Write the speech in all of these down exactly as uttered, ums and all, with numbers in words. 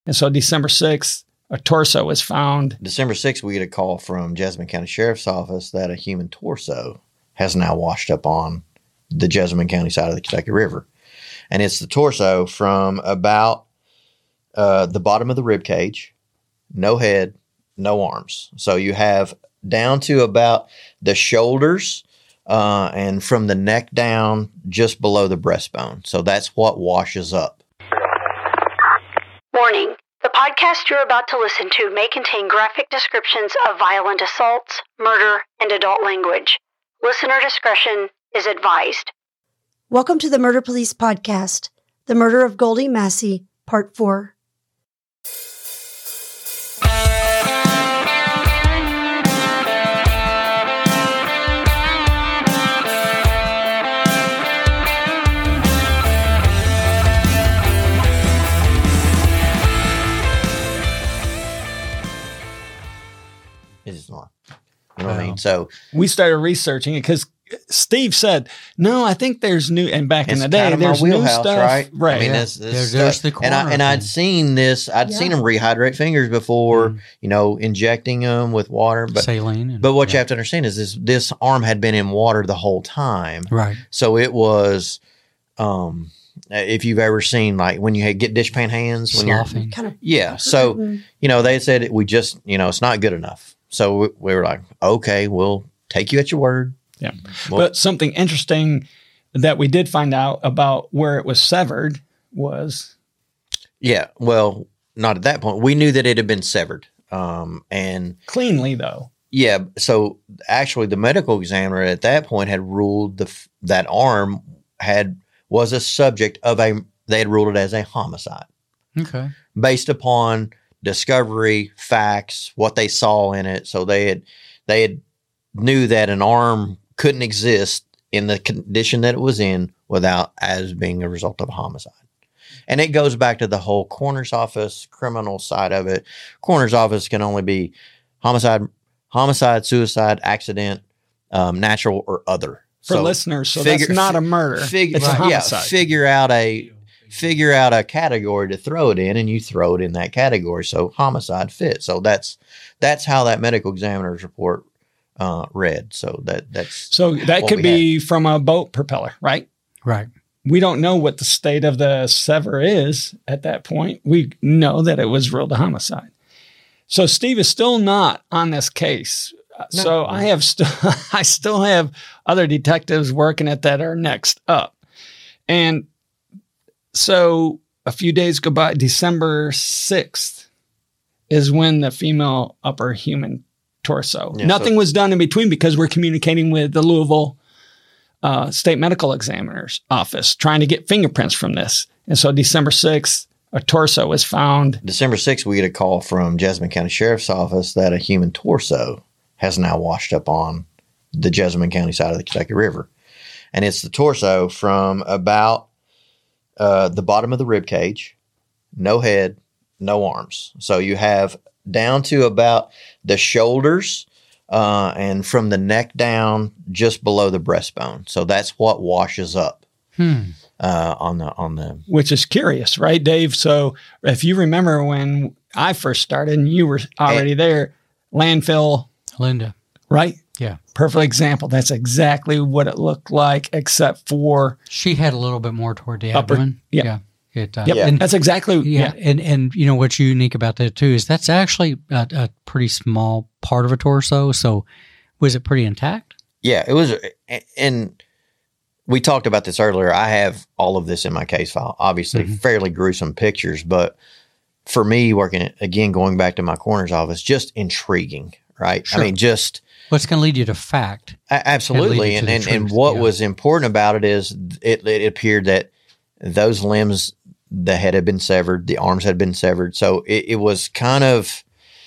And so December sixth, a torso was found. December sixth, we get a call from Jessamine County Sheriff's Office that a human torso has now washed up on the Jessamine County side of the Kentucky River. And it's the torso from about uh, the bottom of the rib cage, no head, no arms. So you have down to about the shoulders uh, and from the neck down just below the breastbone. So that's what washes up. Warning. The podcast you're about to listen to may contain graphic descriptions of violent assaults, murder, and adult language. Listener discretion is advised. Welcome to the Murder Police Podcast, The Murder of Goldie Massey, Part four. It is not. You know what I mean? So we started researching it because Steve said, no, I think there's new, and back in the day, kind of there's my new wheelhouse, stuff. right? Right. I mean, Yeah. this, this There- stuff. there's the corner and, I, and I'd thing. seen this, I'd Yeah. seen them rehydrate fingers before, Mm. you know, injecting them with water. But Saline. And, but what you yeah. have to understand is this, this arm had been in water the whole time. Right. So it was, um, if you've ever seen, like when you had, get dishpan hands. when you're Sloughing. Kind of. Yeah. So, Mm. you know, they said we just, you know, it's not good enough. So we, we were like, okay, we'll take you at your word. Yeah. Well, But something interesting that we did find out about where it was severed was yeah. Well, not at that point. We knew that it had been severed. Um, and cleanly, though. yeah, so actually the medical examiner at that point had ruled the f- that arm had was a subject of a, they had ruled it as a homicide Okay. based upon discovery, facts, what they saw in it. So they had, they had knew that an arm couldn't exist in the condition that it was in without as being a result of a homicide. And it goes back to the whole coroner's office, criminal side of it. Coroner's office can only be homicide, homicide, suicide, accident, um, natural, or other. For listeners, so figure- that's not a murder. Figure, it's a yeah, homicide. figure out a figure out a category to throw it in, and you throw it in that category. So homicide fits. So that's that's how that medical examiner's report uh, read. So that that's So that what could we be from a boat propeller, right? Right. We don't know what the state of the sever is at that point. We know that it was ruled a homicide. So Steve is still not on this case. No. So I have still, I still have other detectives working at that are next up. And so a few days go by, December sixth is when the female upper human torso. Yeah, Nothing so- was done in between because we're communicating with the Louisville uh, State Medical Examiner's office trying to get fingerprints from this. And so December sixth, a torso was found. December sixth, we get a call from Jessamine County Sheriff's Office that a human torso has now washed up on the Jessamine County side of the Kentucky River. And it's the torso from about uh, the bottom of the rib cage, no head, no arms. So you have down to about the shoulders uh, and from the neck down just below the breastbone. So that's what washes up Hmm. uh, on the on the Which is curious, right, Dave? So if you remember when I first started and you were already there, landfill, Linda. right? Yeah. Perfect example. That's exactly what it looked like, except for, She had a little bit more toward the Upper- abdomen. yeah. Yeah. It, uh, yep, Yeah. And, that's exactly, yeah. yeah. And, and, you know, what's unique about that too is that's actually a, a pretty small part of a torso. So was it pretty intact? Yeah, it was, and we talked about this earlier. I have all of this in my case file, obviously Mhm. fairly gruesome pictures, but for me working, again, going back to my coroner's office, just intriguing, right? Sure. I mean, just What's going to lead you to fact? a- absolutely. to And, the and, and truth, what yeah. was important about it is it, it appeared that those limbs, the head had been severed, the arms had been severed. So it, it was kind of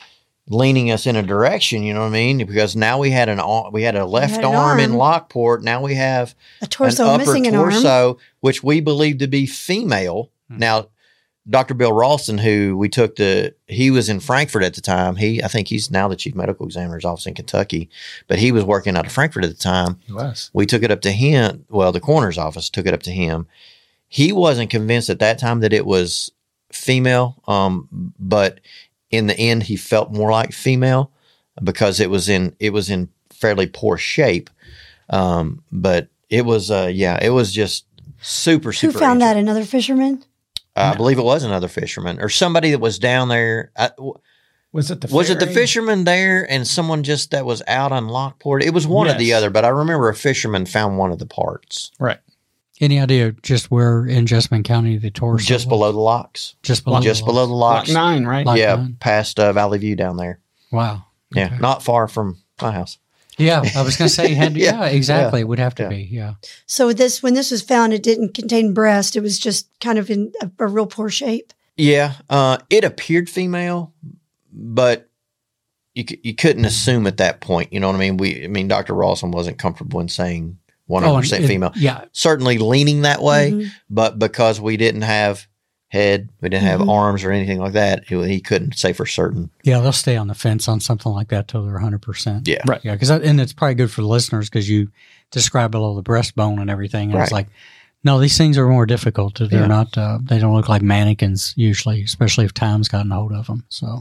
leaning us in a direction, you know what I mean? Because now we had an ar- we had a left had an arm, in arm. Lockport. Now we have A torso an upper missing an torso, arm. which we believe to be female. Hmm. Now, Doctor Bill Ralston, who we took to, he was in Frankfort at the time. He, I think he's now the chief medical examiner's office in Kentucky, but he was working out of Frankfort at the time. He was. We took it up to him. Well, the coroner's office took it up to him. He wasn't convinced at that time that it was female, um, but in the end, he felt more like female because it was in it was in fairly poor shape. Um, but it was, uh, yeah, it was just super, super. Who found ancient. that? Another fisherman? I believe it was another fisherman or somebody that was down there. I, Was it the was it the ferry? fisherman there and someone just that was out on Lockport? It was one or the Yes. other, but I remember a fisherman found one of the parts Right. Any idea just where in Jessamine County the torso just was? below the locks. Just below just the below the Lock locks. nine, right? Lock yeah, nine. past uh, Valley View down there. Wow. Yeah, Okay. not far from my house. Yeah, I was going to say, had, yeah, Yeah, exactly. yeah, It would have to yeah. be, yeah. So this, when this was found, it didn't contain breast. It was just kind of in a, a real poor shape. Yeah, uh, it appeared female, but you c- you couldn't assume at that point. You know what I mean? We, I mean, Doctor Rawson wasn't comfortable in saying one hundred percent Oh, and- female. Yeah. Certainly leaning that way, Mhm. but because we didn't have head, we didn't have Mhm. arms or anything like that, he, he couldn't say for certain. Yeah, they'll stay on the fence on something like that till they're one hundred percent. Yeah. Right. Yeah, because and it's probably good for the listeners because you describe below the breastbone and everything, and it's Right. like, no, these things are more difficult. They're Yeah. not. Uh, they don't look like mannequins usually, especially if time's gotten hold of them. So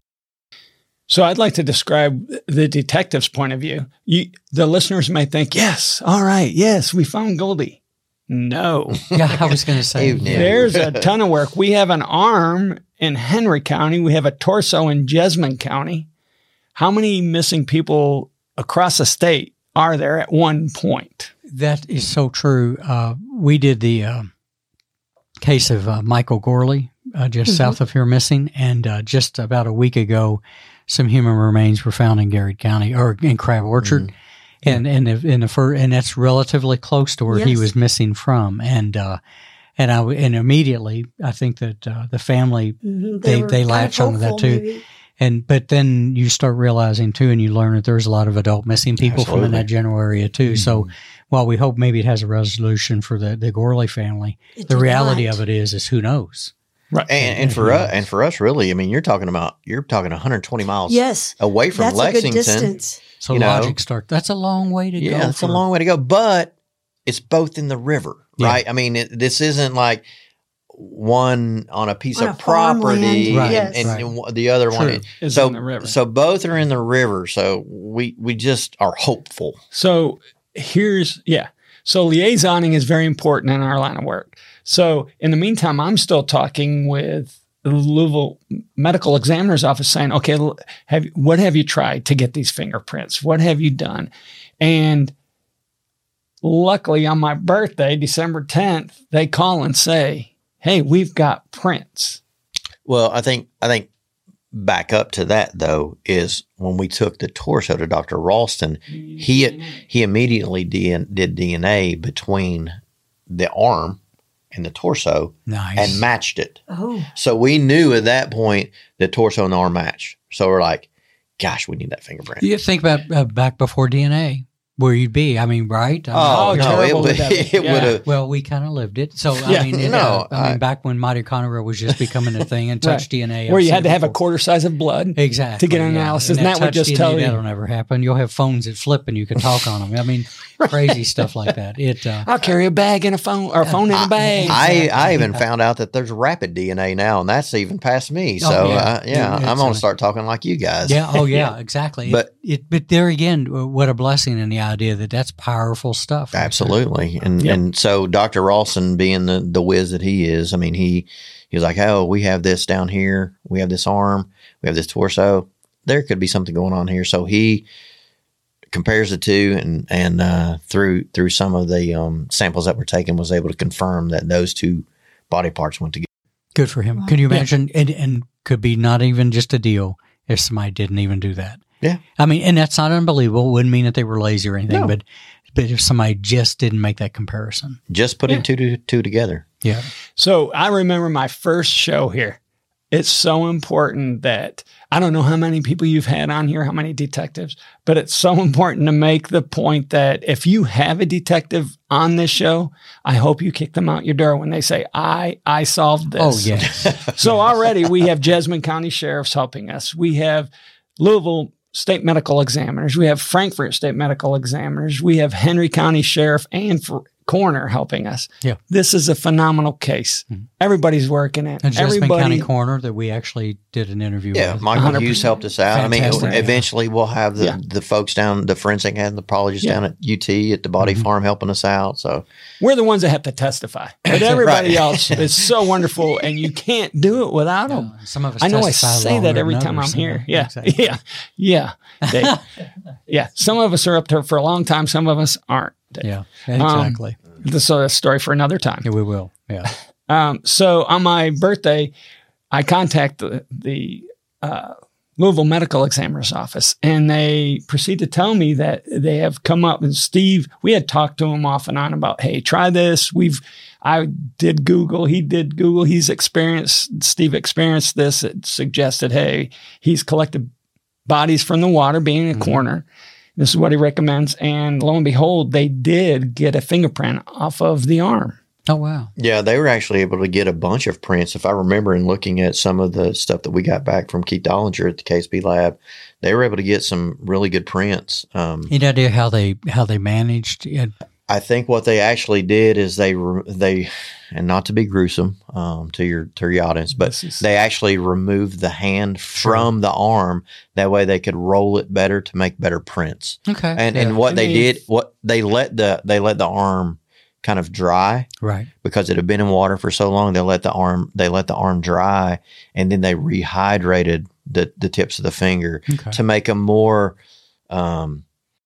So I'd like to describe the detective's point of view. You, the listeners may think, yes, all right, yes, we found Goldie. No. yeah, I was going to say, Evening. yeah. There's a ton of work. We have an arm in Henry County. We have a torso in Jessamine County. How many missing people across the state are there at one point? That is so true. Uh, we did the uh, case of uh, Michael Gorley uh, just Mhm. south of here missing, and uh, just about a week ago, some human remains were found in Garrett County or in Crab Orchard, and and if- in the fir- and that's relatively close to where he Yes. was missing from, and uh, and I w- and immediately I think that uh, the family Mhm. They- were they kind of latch onto that hopeful, too. maybe. and but then you start realizing too, and you learn that there's a lot of adult missing people from in Absolutely. that general area too. So while we hope maybe it has a resolution for the the Gorley family, It the did reality not. of it is is who knows. Right. And, and for us, and for us, really, I mean, you're talking about you're talking one hundred twenty miles Yes, away from that's a good Lexington. distance. So You know. logic start. That's a long way to go. Yeah, it's a for- long way to go, but it's both in the river, Yeah. right? I mean, it, this isn't like one on a piece On of a farmland, property Right, and, and, right. and the other True. one. Is So, in the river. so both are in the river. So we we just are hopeful. So here's, yeah. So liaisoning is very important in our line of work. So in the meantime, I'm still talking with the Louisville Medical Examiner's Office saying, okay, l- have what have you tried to get these fingerprints? What have you done? And luckily on my birthday, December tenth, they call and say, hey, we've got prints. Well, I think I think back up to that though is when we took the torso to Doctor Ralston, he he immediately D N, did D N A between the arm and the torso Nice. and matched it. Oh, So we knew at that point the torso and the arm matched. So we're like, gosh, we need that fingerprint. you think about uh, back before D N A, where you'd be. I mean, right? I mean, Oh, How no, it terrible would would that be? it Yeah. would have. Well, we kind of lived it. So Yeah. I mean, it, No, uh, I mean, I- back when mitochondria was just becoming a thing and touch Right. D N A, Where I've you seen had to it have a before. quarter size of blood. Exactly to get an yeah. analysis, and that would touch just D N A, tell you- that'll never happen. You'll have phones that flip and you can talk on them. I mean, crazy stuff like that. It uh, I'll carry a bag in a phone or a phone in a bag. I, I Exactly. even found out that there's rapid D N A now, and that's even past me. Oh, So, yeah. uh, yeah, It- I'm it's going a- to start talking like you guys. yeah, oh yeah, exactly. But- it, it, but there again, what a blessing in the idea that that's powerful stuff. right there. Absolutely. And Yep. and so Doctor Rawson, being the, the whiz that he is, I mean, he he was like, oh, we have this down here. We have this arm. We have this torso. There could be something going on here. So he compares the two and and uh, through through some of the um, samples that were taken was able to confirm that those two body parts went together. Good for him. Can you imagine? And, and could be not even just a deal if somebody didn't even do that. Yeah. I mean, and that's not unbelievable. Wouldn't mean that they were lazy or anything, No. but but if somebody just didn't make that comparison. Just putting Yeah. two to two together. Yeah. So I remember my first show here. It's so important that I don't know how many people you've had on here, how many detectives, but it's so important to make the point that if you have a detective on this show, I hope you kick them out your door when they say, I, I solved this. Oh, yes. So already we have Jessamine County sheriffs helping us. We have Louisville State Medical Examiners. We have Frankfurt State Medical Examiners. We have Henry County Sheriff and for coroner helping us. Yeah. This is a phenomenal case. Mm-hmm. Everybody's working it. And Jasmine Everybody, County Coroner that we actually did an interview Yeah, with. Michael one hundred percent. Hughes helped us out. Fantastic. I mean, eventually we'll have the, Yeah. the folks down, the forensic anthropologists Yeah. down at U T at the body Mhm. farm helping us out. So we're the ones that have to testify. But everybody Right. else is so wonderful, and you can't do it without them. Yeah, some of us I know I testify say longer that every than time I'm others, here. so- Yeah. exactly. Yeah. Yeah. They- yeah. Some of us are up there for a long time. Some of us aren't. Yeah, exactly. This is a story for another time. yeah, we will. Yeah. Um, so on my birthday, I contact the, the uh, Louisville Medical Examiner's Office, and they proceed to tell me that they have come up. And Steve, we had talked to him off and on about, hey, try this. We've, I did Google. He did Google. He's experienced. Steve experienced this. It suggested, hey, he's collected bodies from the water, being a Mhm. coroner. This is what he recommends. And lo and behold, they did get a fingerprint off of the arm. Oh, wow. yeah, they were actually able to get a bunch of prints. If I remember, in looking at some of the stuff that we got back from Keith Dollinger at the K S B lab, they were able to get some really good prints. Um, Any idea how they how they managed it? I think what they actually did is they re- they, and not to be gruesome um, to your to your audience, but This is- they actually removed the hand from the arm. That way, they could roll it better to make better prints. Okay. And yeah. and what I they mean- did, what they let the they let the arm kind of dry Right. because it had been in water for so long. They let the arm they let the arm dry, and then they rehydrated the the tips of the finger Okay. to make them more um,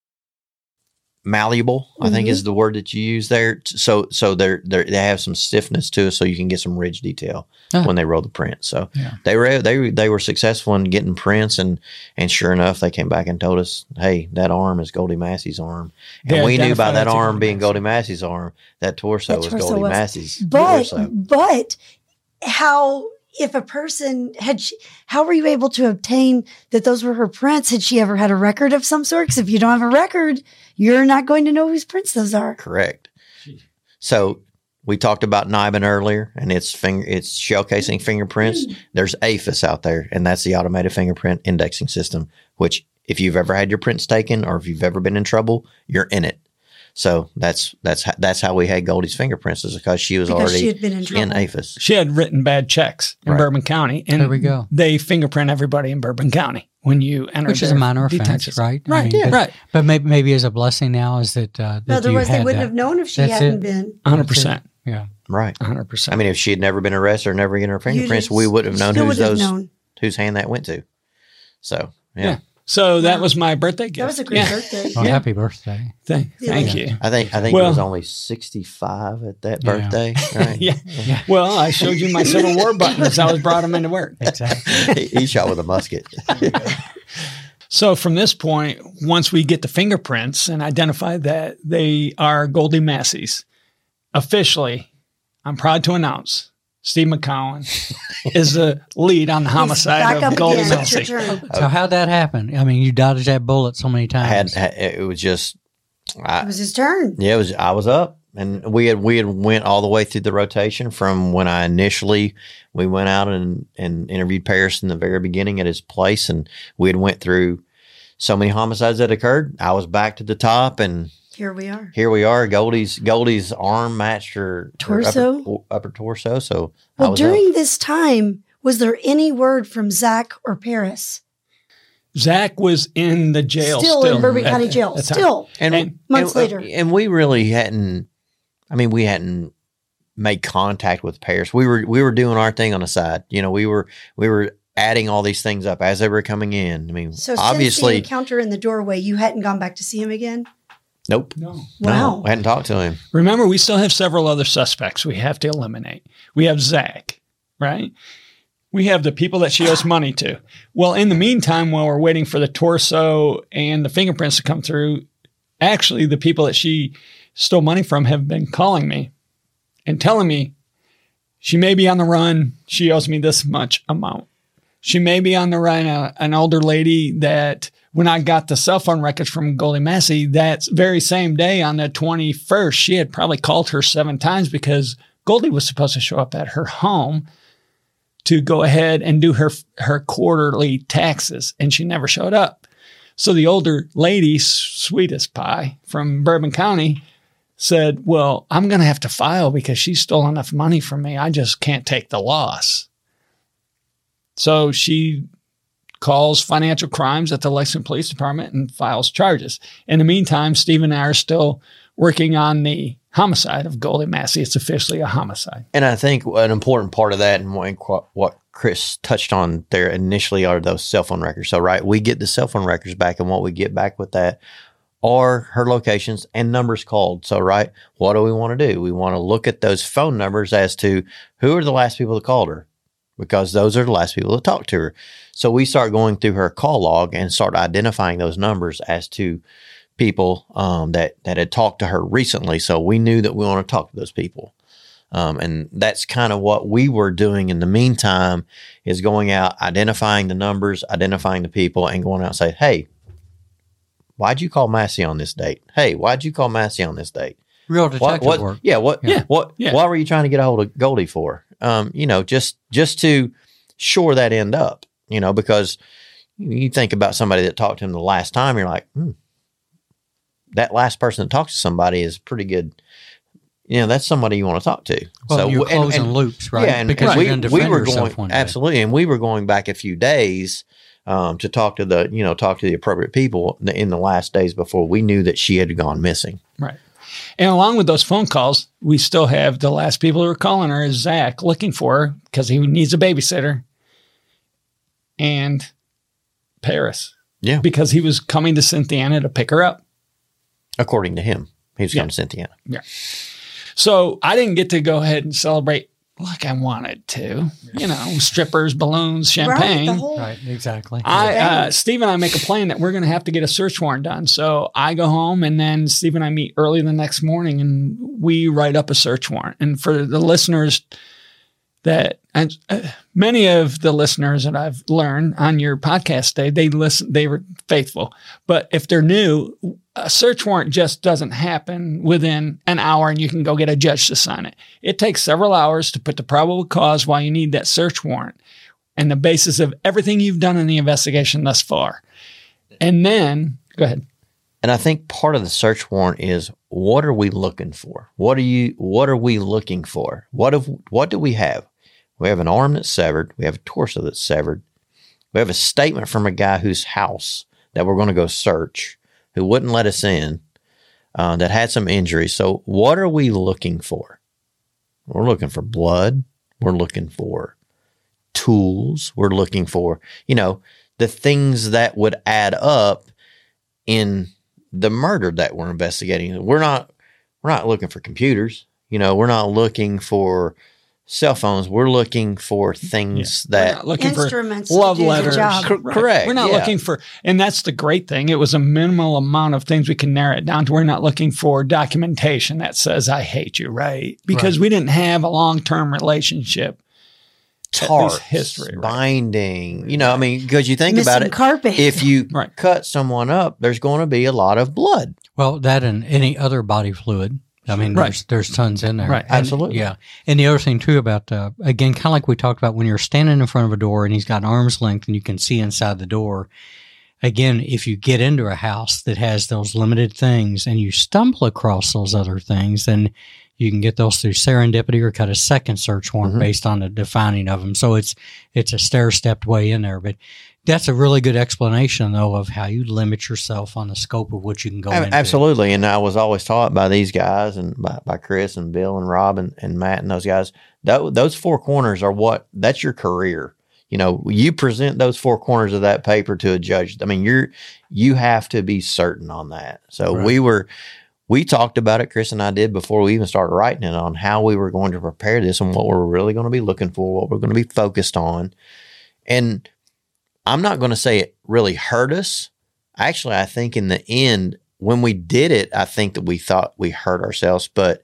malleable. I think Mhm. is the word that you use there. So so they're they they have some stiffness to it, so you can get some ridge detail Ah. when they roll the print. So Yeah. they were they they were successful in getting prints, and and sure enough, they came back and told us, hey, that arm is Goldie Massey's arm, and They we knew by identified that it to arm Goldie being Massey. Goldie Massey's arm, that torso That was torso Goldie was- Massey's But torso. but how if a person had she, how were you able to obtain that those were her prints? Had she ever had a record of some sort? Because if you don't have a record, you're not going to know whose prints those are. Correct. So we talked about Nibin earlier, and it's finger, it's shell casing fingerprints. There's A F I S out there, and that's the automated fingerprint indexing system. Which, if you've ever had your prints taken, or if you've ever been in trouble, you're in it. So that's that's ho- that's how we had Goldie's fingerprints, is because she was Because already she had been in in trouble. A F I S. She had written bad checks in Right. Bourbon County, and There we go. they fingerprint everybody in Bourbon County when you enter. Which is a their minor offense, detention. right? I Right, mean, yeah, but, right, But maybe, maybe as a blessing now is that, uh, that you Otherwise, they had wouldn't that. have known if she That's hadn't it. been. hundred percent, Yeah. Right. hundred percent. I mean, if she had never been arrested or never getting her fingerprints, You'd- we wouldn't have known still who's would have those known. whose hand that went to. So yeah. Yeah. So that Wow. was my birthday gift. That was a great Yeah. birthday. Oh, Yeah. happy birthday. Thank, Yeah. thank Yeah. you. I think I think Well- it was only sixty-five at that Yeah. birthday. Right? Yeah. Yeah. Well, I showed you my Civil War buttons. I was brought them into work. Exactly. he, he shot with a musket. So from this point, once we get the fingerprints and identify that they are Goldie Massey's, officially, I'm proud to announce Steve McCowan is the lead on the He's homicide back of up Goldie again. It's your Massey. turn. So how'd that happen? I mean, you dodged that bullet so many I had, times. had it was just It I, was his turn. yeah, it was I was up, and we had we had went all the way through the rotation from when I initially we went out and and interviewed Paris in the very beginning at his place, and we had went through so many homicides that occurred. I was back to the top, and Here we are. here we are. Goldie's Goldie's arm matched her her Torso? upper, upper torso. So I Well, was up. during this time, was there any word from Zach or Paris? Zach was in the jail Still, still, in Bourbon at- County Jail. at the time. Still. and, and months and- later. and we really hadn't. I mean, we hadn't made contact with Paris. We were we were doing our thing on the side. You know, we were we were adding all these things up as they were coming in. I mean, So since the obviously, encounter in the doorway, you hadn't gone back to see him again? nope. No. Wow. No, I hadn't talked to him. Remember, we still have several other suspects we have to eliminate. We have Zach, right? We have the people that she owes money to. Well, in the meantime, while we're waiting for the torso and the fingerprints to come through, actually, the people that she stole money from have been calling me and telling me she may be on the run. She owes me this much amount. She may be on the run. Uh, an older lady that when I got the cell phone records from Goldie Massey, that very same day on the twenty-first, she had probably called her seven times because Goldie was supposed to show up at her home to go ahead and do her her quarterly taxes, and she never showed up. So the older lady, sweet as pie from Bourbon County, said, well, I'm going to have to file because she stole enough money from me. I just can't take the loss. So she calls financial crimes at the Lexington Police Department and files charges. In the meantime, Steve and I are still working on the homicide of Goldie Massey. It's officially a homicide. And I think an important part of that and what Chris touched on there initially are those cell phone records. So, right, we get the cell phone records back, and what we get back with that are her locations and numbers called. So, right, what do we want to do? We want to look at those phone numbers as to who are the last people that called her, because those are the last people that talked to her. So we start going through her call log and start identifying those numbers as to people um, that, that had talked to her recently. So we knew that we want to talk to those people. Um, and that's kind of what we were doing in the meantime, is going out, identifying the numbers, identifying the people, and going out and say, hey, why'd you call Massey on this date? Hey, why'd you call Massey on this date? Real detective what, what, work. Yeah. What, Yeah. what, Yeah. Why were you trying to get a hold of Goldie for? Um, you know, just, just to shore that end up, you know, because you think about somebody that talked to him the last time, you're like, hmm, that last person that talks to somebody is pretty good. You know, that's somebody you want to talk to. Well, so you're and- closing and- loops, right? Yeah, and, because and you're we, going to we defend were yourself going one day. absolutely, and we were going back a few days um, to talk to the, you know, talk to the appropriate people in the last days before we knew that she had gone missing. Right. And along with those phone calls, we still have the last people who are calling her is Zach looking for her because he needs a babysitter, and Paris. Yeah, Because he was coming to Cynthiana to pick her up. according to him, he was Yeah. going to Cynthiana. Yeah. So I didn't get to go ahead and celebrate like I wanted to. You know, strippers, balloons, champagne. Right, the whole, Right, exactly. I, uh, Steve and I make a plan that we're going to have to get a search warrant done. So I go home, and then Steve and I meet early the next morning, and we write up a search warrant. And for the listeners that, and uh, many of the listeners that I've learned on your podcast today, they listen, they were faithful. But if they're new, a search warrant just doesn't happen within an hour and you can go get a judge to sign it. It takes several hours to put the probable cause why you need that search warrant and the basis of everything you've done in the investigation thus far. And then, go ahead. And I think part of the search warrant is, what are we looking for? What are you? What are we looking for? What have? What do we have? We have an arm that's severed. We have a torso that's severed. We have a statement from a guy whose house that we're going to go search, who wouldn't let us in, uh, that had some injuries. So what are we looking for? We're looking for blood. We're looking for tools. We're looking for, you know, the things that would add up in the murder that we're investigating. We're not, we're not looking for computers. You know, we're not looking for cell phones. We're looking for things We're that not looking for Instruments to love do the letters. job. Cor- correct. We're not yeah. looking for, and that's the great thing. It was a minimal amount of things we can narrow it down to. We're not looking for documentation that says, I hate you, right? Because Right. we didn't have a long-term relationship. At least tarps, history, right? binding. You know, I mean, because you think missing about it, carpet. if you Right. cut someone up, there's going to be a lot of blood. Well, that and any other body fluid. I mean, Right. there's there's tons in there. Right. And- Absolutely. Yeah. And the other thing too about uh, again, kind of like we talked about when you're standing in front of a door and he's got arm's length and you can see inside the door. Again, if you get into a house that has those limited things and you stumble across those other things, then you can get those through serendipity or cut a second search warrant Mhm. based on the defining of them. So it's it's a stair-stepped way in there, but that's a really good explanation, though, of how you limit yourself on the scope of what you can go A- into. Absolutely. And I was always taught by these guys and by, by Chris and Bill and Rob and, and Matt and those guys, that, those four corners are what, that's your career. You know, you present those four corners of that paper to a judge. I mean, you're, you have to be certain on that. So Right. we were, we talked about it, Chris and I did, before we even started writing it, on how we were going to prepare this and what we're really going to be looking for, what we're going to be focused on. And I'm not going to say it really hurt us. Actually, I think in the end, when we did it, I think that we thought we hurt ourselves. But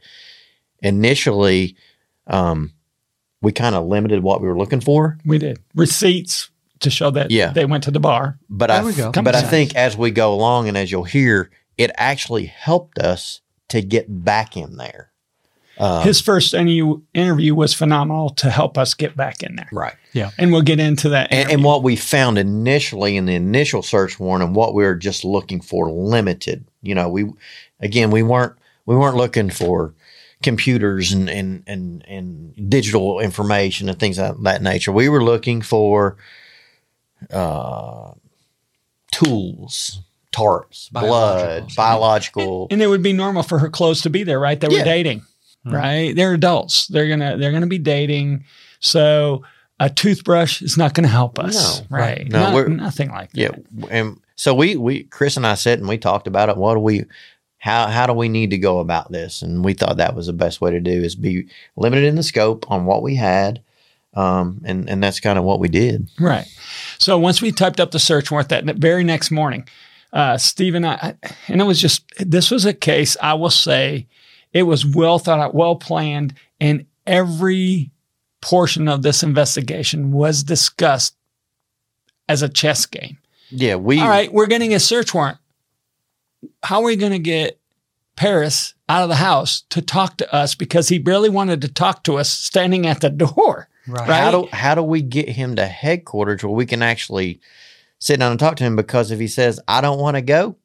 initially, um, we kind of limited what we were looking for. We did receipts to show that Yeah. they went to the bar. But There I, we go. but I Common think as we go along and as you'll hear, it actually helped us to get back in there. Um, His first interview, interview was phenomenal to help us get back in there. right. And we'll get into that. And, and interview. what we found initially in the initial search warrant and what we were just looking for limited. You know, we, again, we weren't, we weren't looking for computers and, and, and, and digital information and things of that nature. We were looking for uh, tools, tarps, blood, biological. And, and it would be normal for her clothes to be there, right? They were Yeah. dating, right? They're adults. They're gonna they're gonna be dating. So a toothbrush is not going to help us, No, right? no, Not- we're- nothing like that. Yeah, and so we, we, Chris and I sat and we talked about it. What do we, how, how do we need to go about this? And we thought that was the best way to do is be limited in the scope on what we had, um, and and that's kind of what we did. Right. So once we typed up the search warrant that very next morning, uh, Steve and I, and it was just, this was a case, I will say, it was well thought out, well planned, and every portion of this investigation was discussed as a chess game. Yeah, we. All right, we're getting a search warrant. How are we going to get Paris out of the house to talk to us because he really wanted to talk to us standing at the door? Right. Right. How do how do we get him to headquarters where we can actually sit down and talk to him? Because if he says I don't want to go,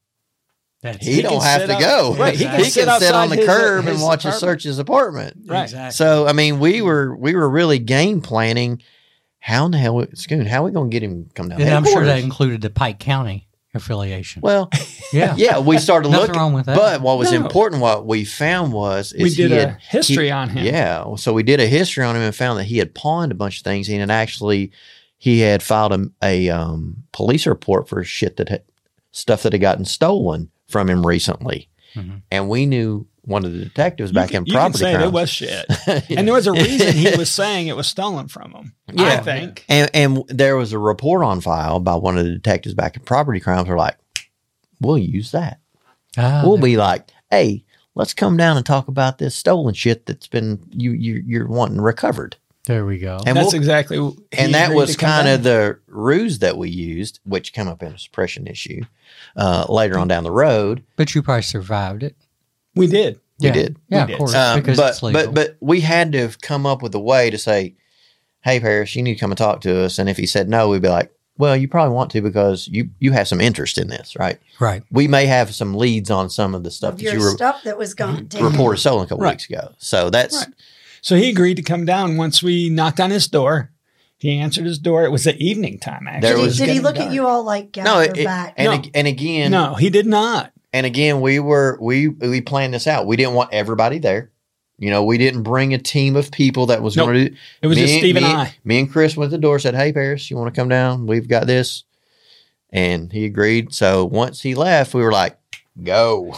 That's he, He don't can have sit to out- go. right, He, he can, can sit sit on the outside his- curb his and watch us apartment. search his apartment. Right. Exactly. So I mean, we were we were really game planning. How in the hell, Scoon? How are we going to get him to come down? and I'm sure that headquarters? included the Pike County affiliation. Well, yeah. yeah, we started Nothing looking. wrong with that. But what was No. important, what we found was is We did he a had, history he- on him. Yeah, so we did a history on him and found that he had pawned a bunch of things, and actually he had filed a, a um, police report for shit that had, stuff that had gotten stolen from him recently, Mhm. and we knew one of the detectives back you in can, property you can say crimes. it was shit. And there was a reason he was saying it was stolen from him, I Yeah. think. And, and there was a report on file by one of the detectives back in property crimes. We're like, we'll use that. Ah, we'll there- be like, hey, let's come down and talk about this stolen shit that's been you, you you're wanting recovered. There we go. And That's we'll- exactly he and that agreed was to come kind of down. the ruse that we used, which came up in a suppression issue uh, later on down the road. But you probably survived it. We did. We yeah. did. Yeah, We of did. course. Um, because but it's legal. but but we had to have come up with a way to say, "Hey, Paris, you need to come and talk to us." And if he said no, we'd be like, "Well, you probably want to because you you have some interest in this, right? right. We may have some leads on some of the stuff Of that your you re- stuff that was gone. reported stolen a couple Right. weeks ago." So that's Right. So he agreed to come down once we knocked on his door. He answered his door. It was the evening time, actually. There Did, he, was did he getting look dark. at you all like gather no, it, it- back? and No. ag- and again, No, he did not. and again, we were we we planned this out. We didn't want everybody there. You know, we didn't bring a team of people that was Nope. going to do. It was me, just Steve and me- I. Me and Chris went to the door, said, "Hey, Paris, you want to come down? We've got this," and he agreed. So once he left, we were like, "Go."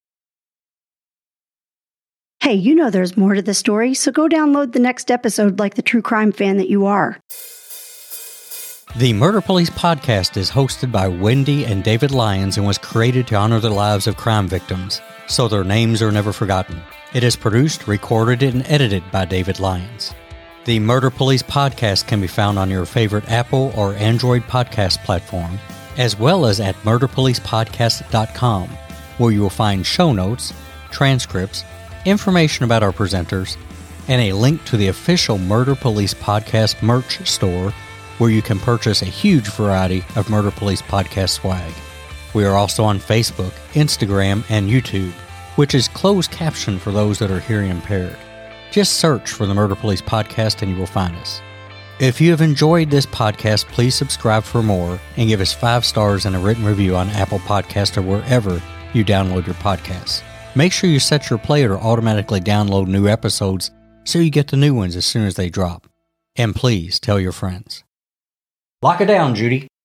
Hey, you know there's more to the story, so go download the next episode like the true crime fan that you are. The Murder Police podcast is hosted by Wendy and David Lyons and was created to honor the lives of crime victims, so their names are never forgotten. It is produced, recorded, and edited by David Lyons. The Murder Police podcast can be found on your favorite Apple or Android podcast platform, as well as at murder police podcast dot com, where you will find show notes, transcripts, information about our presenters, and a link to the official Murder Police podcast merch store, where you can purchase a huge variety of Murder Police podcast swag. We are also on Facebook, Instagram, and YouTube, which is closed caption for those that are hearing impaired. Just search for the Murder Police podcast and you will find us. If you have enjoyed this podcast, please subscribe for more and give us five stars and a written review on Apple Podcasts or wherever you download your podcasts. Make sure you set your player to automatically download new episodes so you get the new ones as soon as they drop. And please tell your friends. Lock it down, Judy.